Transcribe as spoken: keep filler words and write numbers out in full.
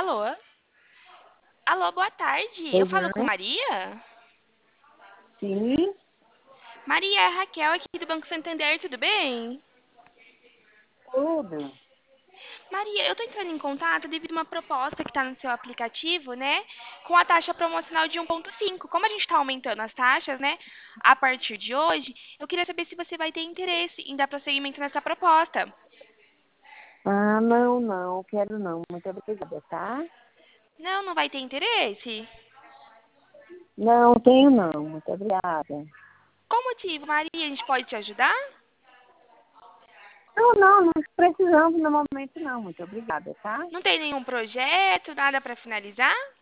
Alô? Alô, boa tarde. Eu Pois falo com não? Maria? Sim, Maria, é a Raquel aqui do Banco Santander, tudo bem? tudo. Maria, eu tô entrando em contato devido a uma proposta que está no seu aplicativo, né? Com a taxa promocional de um ponto cinco. Como a gente está aumentando as taxas, né? A partir de hoje, eu queria saber se você vai ter interesse em dar prosseguimento nessa proposta. Ah, não, não, quero não. Muito obrigada, tá? Não, não vai ter interesse? Não, tenho não. Muito obrigada. Qual motivo, Maria? A gente pode te ajudar? Não, não, não precisamos no momento não. Muito obrigada, tá? Não tem nenhum projeto, nada para finalizar?